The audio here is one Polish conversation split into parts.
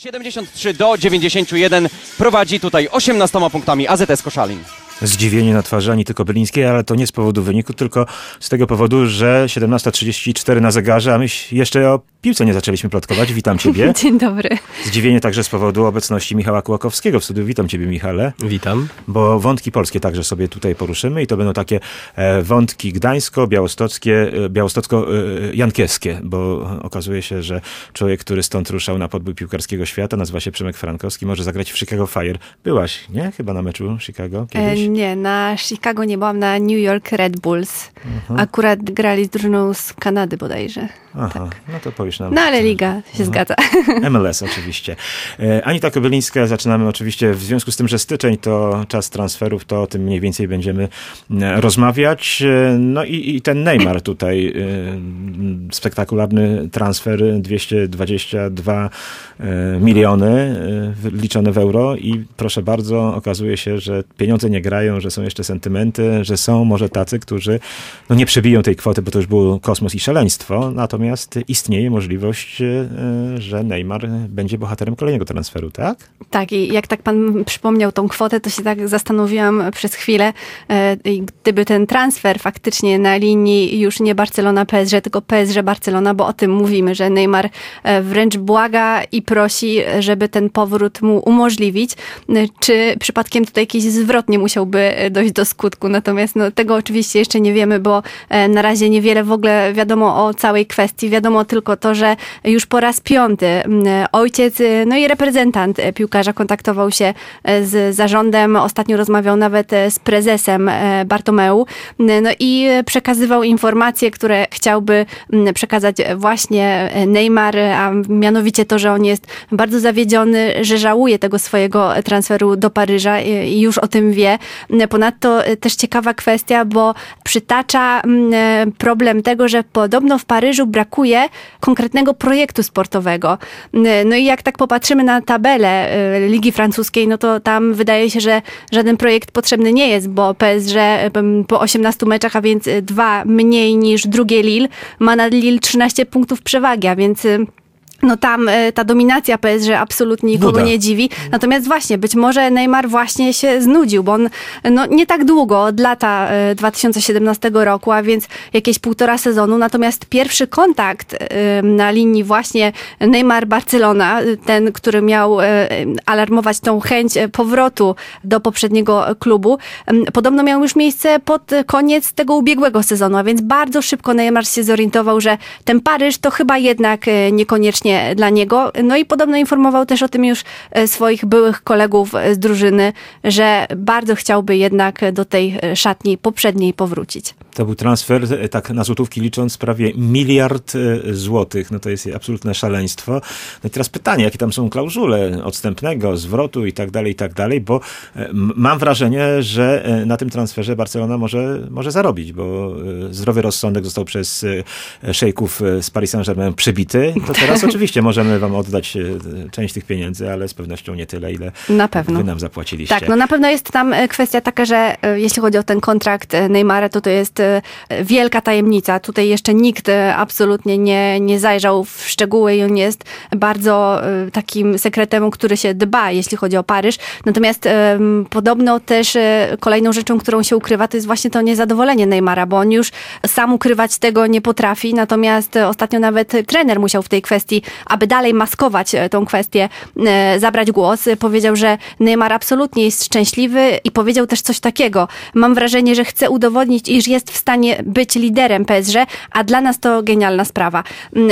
73-91 prowadzi tutaj 18 punktami AZS Koszalin. Zdziwienie na twarzy Anity Kobylińskiej, ale to nie z powodu wyniku, tylko z tego powodu, że 17:34 na zegarze, a my jeszcze o piłce nie zaczęliśmy plotkować. Witam Ciebie. Dzień dobry. Zdziwienie także z powodu obecności Michała Kułakowskiego w studiu. Witam Ciebie, Michale. Witam. Bo wątki polskie także sobie tutaj poruszymy i to będą takie wątki białostocko-jankiewskie, bo okazuje się, że człowiek, który stąd ruszał na podbój piłkarskiego świata, nazywa się Przemek Frankowski, może zagrać w Chicago Fire. Byłaś, nie? Chyba na meczu Chicago kiedyś? Nie, na Chicago nie byłam, na New York Red Bulls. Akurat grali z drużyną z Kanady bodajże. Aha, tak. No to powiesz nam. No ale liga się zgadza. MLS oczywiście. Anita Kobylińska, zaczynamy oczywiście w związku z tym, że styczeń to czas transferów, to o tym mniej więcej będziemy rozmawiać. No i ten Neymar tutaj, spektakularny transfer, 222 miliony liczone w euro i proszę bardzo, okazuje się, że pieniądze nie grają, że są jeszcze sentymenty, że są może tacy, którzy nie przebiją tej kwoty, bo to już był kosmos i szaleństwo, natomiast istnieje możliwość, że Neymar będzie bohaterem kolejnego transferu, tak? Tak, i jak tak pan przypomniał tą kwotę, to się tak zastanowiłam przez chwilę, gdyby ten transfer faktycznie na linii już nie Barcelona-PSG, tylko PSG-Barcelona, bo o tym mówimy, że Neymar wręcz błaga i prosi, żeby ten powrót mu umożliwić. Czy przypadkiem tutaj jakiś zwrot nie musiałby dojść do skutku? Natomiast tego oczywiście jeszcze nie wiemy, bo na razie niewiele w ogóle wiadomo o całej kwestii. Wiadomo tylko to, że już po raz 5 ojciec, i reprezentant piłkarza kontaktował się z zarządem. Ostatnio rozmawiał nawet z prezesem Bartomeu. I przekazywał informacje, które chciałby przekazać właśnie Neymar, a mianowicie to, że on jest bardzo zawiedziony, że żałuje tego swojego transferu do Paryża i już o tym wie. Ponadto też ciekawa kwestia, bo przytacza problem tego, że podobno w Paryżu brakuje konkretnego projektu sportowego. I jak tak popatrzymy na tabelę Ligi Francuskiej, to tam wydaje się, że żaden projekt potrzebny nie jest, bo PSG po 18 meczach, a więc 2 mniej niż drugie Lille, ma nad Lille 13 punktów przewagi, a więc tam ta dominacja PSG absolutnie nikogo nie dziwi. Natomiast właśnie, być może Neymar właśnie się znudził, bo on nie tak długo, od lata 2017 roku, a więc jakieś 1,5 sezonu. Natomiast pierwszy kontakt na linii właśnie Neymar-Barcelona, ten, który miał alarmować tą chęć powrotu do poprzedniego klubu, podobno miał już miejsce pod koniec tego ubiegłego sezonu, a więc bardzo szybko Neymar się zorientował, że ten Paryż to chyba jednak niekoniecznie dla niego. I podobno informował też o tym już swoich byłych kolegów z drużyny, że bardzo chciałby jednak do tej szatni poprzedniej powrócić. To był transfer, tak na złotówki licząc, prawie 1 miliard złotych. To jest absolutne szaleństwo. I teraz pytanie, jakie tam są klauzule odstępnego, zwrotu i tak dalej, bo mam wrażenie, że na tym transferze Barcelona może zarobić, bo zdrowy rozsądek został przez szejków z Paris Saint-Germain przebity. To teraz oczywiście możemy wam oddać część tych pieniędzy, ale z pewnością nie tyle, ile na pewno wy nam zapłaciliście. Tak, na pewno jest tam kwestia taka, że jeśli chodzi o ten kontrakt Neymara, to jest wielka tajemnica. Tutaj jeszcze nikt absolutnie nie zajrzał w szczegóły i on jest bardzo takim sekretem, o który się dba, jeśli chodzi o Paryż. Natomiast podobno też kolejną rzeczą, którą się ukrywa, to jest właśnie to niezadowolenie Neymara, bo on już sam ukrywać tego nie potrafi. Natomiast ostatnio nawet trener musiał w tej kwestii, aby dalej maskować tą kwestię, zabrać głos. Powiedział, że Neymar absolutnie jest szczęśliwy i powiedział też coś takiego. Mam wrażenie, że chce udowodnić, iż jest w stanie być liderem PSG, a dla nas to genialna sprawa.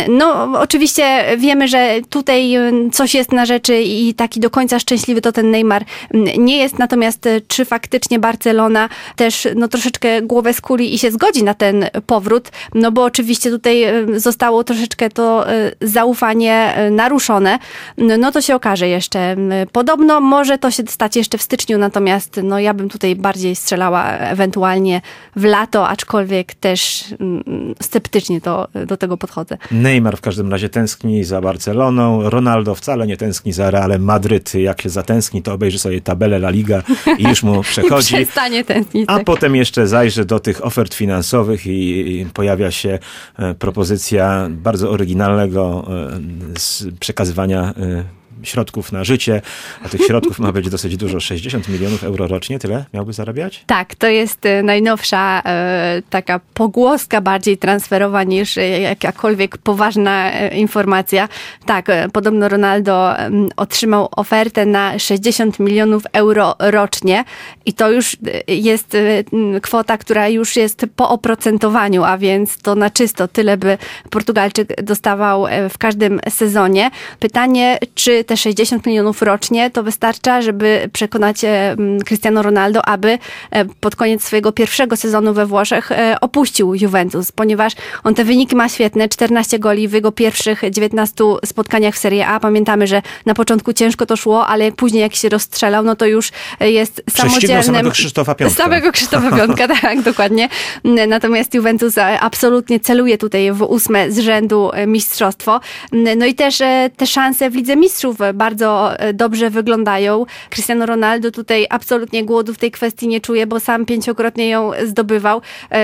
Oczywiście wiemy, że tutaj coś jest na rzeczy i taki do końca szczęśliwy to ten Neymar nie jest. Natomiast czy faktycznie Barcelona też troszeczkę głowę skuli i się zgodzi na ten powrót? Bo oczywiście tutaj zostało troszeczkę to zaufanie naruszone. To się okaże jeszcze. Podobno może to się stać jeszcze w styczniu, natomiast ja bym tutaj bardziej strzelała ewentualnie w lato, aczkolwiek też sceptycznie do tego podchodzę. Neymar w każdym razie tęskni za Barceloną. Ronaldo wcale nie tęskni za Realem Madryt. Jak się zatęskni, to obejrzy sobie tabelę La Liga i już mu przechodzi. I przestanie tęsknić. A potem jeszcze zajrzy do tych ofert finansowych i pojawia się propozycja bardzo oryginalnego przekazywania środków na życie, a tych środków ma być dosyć dużo, 60 milionów euro rocznie, tyle miałby zarabiać? Tak, to jest najnowsza taka pogłoska bardziej transferowa niż jakakolwiek poważna informacja. Tak, podobno Ronaldo otrzymał ofertę na 60 milionów euro rocznie i to już jest kwota, która już jest po oprocentowaniu, a więc to na czysto tyle by Portugalczyk dostawał w każdym sezonie. Pytanie, czy te 60 milionów rocznie to wystarcza, żeby przekonać Cristiano Ronaldo, aby pod koniec swojego pierwszego sezonu we Włoszech opuścił Juventus, ponieważ on te wyniki ma świetne, 14 goli w jego pierwszych 19 spotkaniach w Serie A. Pamiętamy, że na początku ciężko to szło, ale później jak się rozstrzelał, no to już jest samodzielnym... samego Krzysztofa Piątka. Samego Krzysztofa Piątka, tak, dokładnie. Natomiast Juventus absolutnie celuje tutaj w 8 z rzędu mistrzostwo. No i też te szanse w Lidze Mistrzów bardzo dobrze wyglądają. Cristiano Ronaldo tutaj absolutnie głodu w tej kwestii nie czuje, bo sam 5-krotnie ją zdobywał.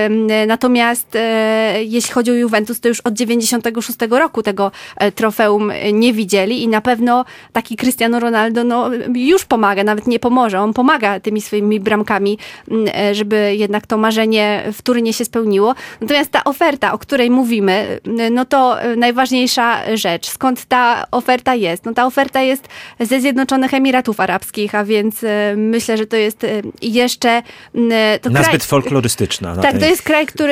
Natomiast jeśli chodzi o Juventus, to już od 96 roku tego trofeum nie widzieli i na pewno taki Cristiano Ronaldo no, już pomaga, nawet nie pomoże. On pomaga tymi swoimi bramkami, żeby jednak to marzenie w Turynie się spełniło. Natomiast ta oferta, o której mówimy, no to najważniejsza rzecz. Skąd ta oferta jest? No ta oferta jest ze Zjednoczonych Emiratów Arabskich, a więc myślę, że to jest jeszcze... To nazbyt kraj, folklorystyczna. Tak, to jest kraj, który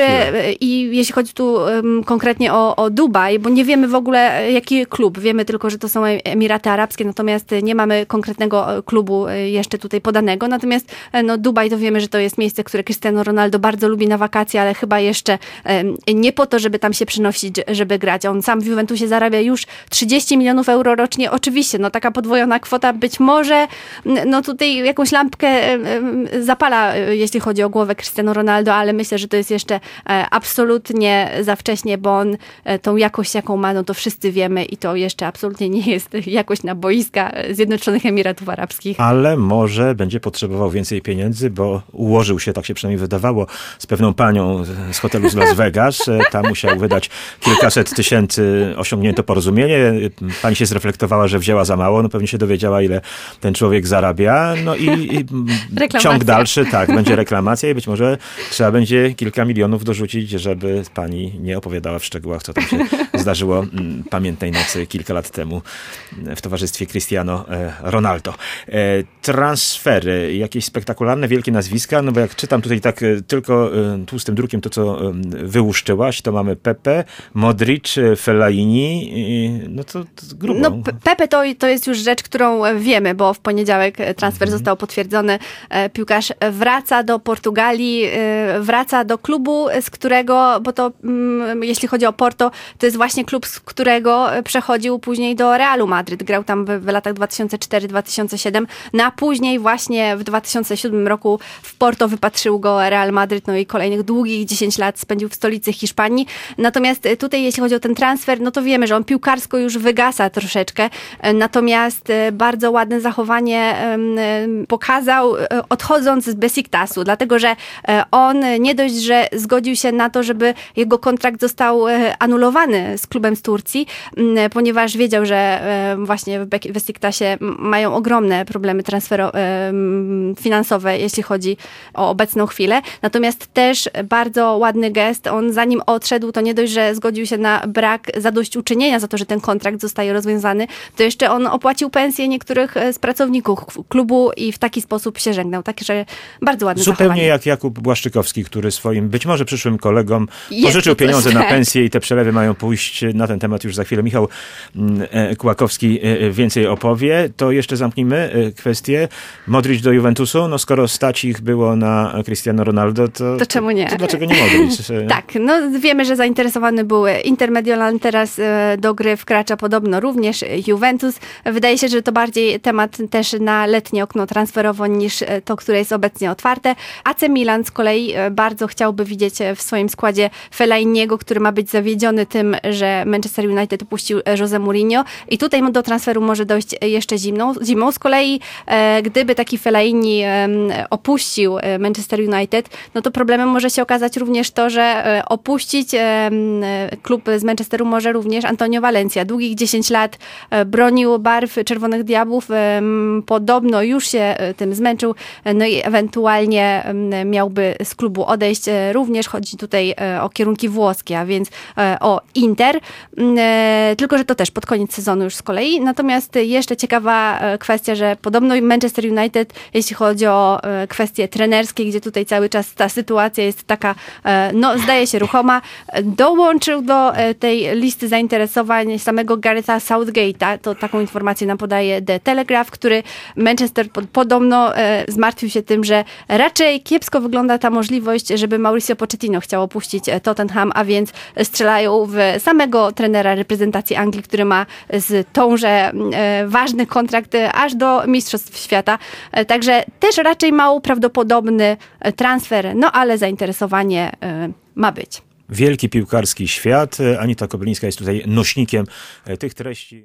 i jeśli chodzi tu konkretnie o Dubaj, bo nie wiemy w ogóle jaki klub. Wiemy tylko, że to są Emiraty Arabskie, natomiast nie mamy konkretnego klubu jeszcze tutaj podanego. Natomiast no, Dubaj to wiemy, że to jest miejsce, które Cristiano Ronaldo bardzo lubi na wakacje, ale chyba jeszcze nie po to, żeby tam się przenosić, żeby grać. On sam w Juventusie zarabia już 30 milionów euro rocznie. Oczywiście, no taka podwojona kwota być może no tutaj jakąś lampkę zapala, jeśli chodzi o głowę Cristiano Ronaldo, ale myślę, że to jest jeszcze absolutnie za wcześnie, bo on tą jakość, jaką ma, no to wszyscy wiemy i to jeszcze absolutnie nie jest jakość na boiska Zjednoczonych Emiratów Arabskich. Ale może będzie potrzebował więcej pieniędzy, bo ułożył się, tak się przynajmniej wydawało, z pewną panią z hotelu z Las Vegas. Tam musiał wydać kilkaset tysięcy, osiągnięto porozumienie. Pani się zreflektowała, że wzięła za mało, no pewnie się dowiedziała, ile ten człowiek zarabia. No i ciąg dalszy, tak, będzie reklamacja i być może trzeba będzie kilka milionów dorzucić, żeby pani nie opowiadała w szczegółach, co tam się zdarzyło pamiętnej nocy kilka lat temu w towarzystwie Cristiano Ronaldo. Transfery, jakieś spektakularne, wielkie nazwiska, no bo jak czytam tutaj tak tylko tłustym drukiem to, co wyłuszczyłaś, to mamy Pepe, Modric, Fellaini, no to grubo. No Pepe to jest już rzecz, którą wiemy, bo w poniedziałek transfer został potwierdzony. Piłkarz wraca do Portugalii, wraca do klubu, z którego, bo to jeśli chodzi o Porto, to jest właśnie klub, z którego przechodził później do Realu Madryt. Grał tam w latach 2004-2007, no a później właśnie w 2007 roku w Porto wypatrzył go Real Madryt, no i kolejnych długich 10 lat spędził w stolicy Hiszpanii. Natomiast tutaj, jeśli chodzi o ten transfer, no to wiemy, że on piłkarsko już wygasa troszeczkę, natomiast bardzo ładne zachowanie pokazał, odchodząc z Besiktasu, dlatego, że on nie dość, że zgodził się na to, żeby jego kontrakt został anulowany z klubem z Turcji, ponieważ wiedział, że właśnie w Besiktasie mają ogromne problemy finansowe, jeśli chodzi o obecną chwilę. Natomiast też bardzo ładny gest. On zanim odszedł, to nie dość, że zgodził się na brak zadośćuczynienia za to, że ten kontrakt zostaje rozwiązany, to jeszcze on opłacił pensję niektórych z pracowników klubu i w taki sposób się żegnał. Także bardzo ładne zupełnie zachowanie. Jak Jakub Błaszczykowski, który swoim być może przyszłym kolegom pożyczył pieniądze na pensję i te przelewy mają pójść. Na ten temat już za chwilę Michał Kłakowski więcej opowie. To jeszcze zamknijmy kwestię. Modric do Juventusu. No skoro stać ich było na Cristiano Ronaldo, to czemu nie? To dlaczego nie Modric? Tak, no wiemy, że zainteresowany był Inter Mediolan, teraz do gry wkracza podobno również Juventus. Wydaje się, że to bardziej temat też na letnie okno transferowo niż to, które jest obecnie otwarte. AC Milan z kolei bardzo chciałby widzieć w swoim składzie Fellainiego, który ma być zawiedziony tym, że Manchester United opuścił Jose Mourinho i tutaj do transferu może dojść jeszcze zimą. Z kolei gdyby taki Fellaini opuścił Manchester United, no to problemem może się okazać również to, że opuścić klub z Manchesteru może również Antonio Valencia. Długich 10 lat bronił bronił barw Czerwonych Diabłów. Podobno już się tym zmęczył, no i ewentualnie miałby z klubu odejść. Również chodzi tutaj o kierunki włoskie, a więc o Inter. Tylko że to też pod koniec sezonu już z kolei. Natomiast jeszcze ciekawa kwestia, że podobno Manchester United, jeśli chodzi o kwestie trenerskie, gdzie tutaj cały czas ta sytuacja jest taka, no zdaje się ruchoma, dołączył do tej listy zainteresowań samego Garetha Southgate'a. To taką informację nam podaje The Telegraph, który Manchester podobno zmartwił się tym, że raczej kiepsko wygląda ta możliwość, żeby Mauricio Pochettino chciał opuścić Tottenham, a więc strzelają w samego trenera reprezentacji Anglii, który ma z tąże ważny kontrakt aż do Mistrzostw Świata. Także też raczej mało prawdopodobny transfer, no ale zainteresowanie ma być. Wielki piłkarski świat. Anita Kobylińska jest tutaj nośnikiem tych treści.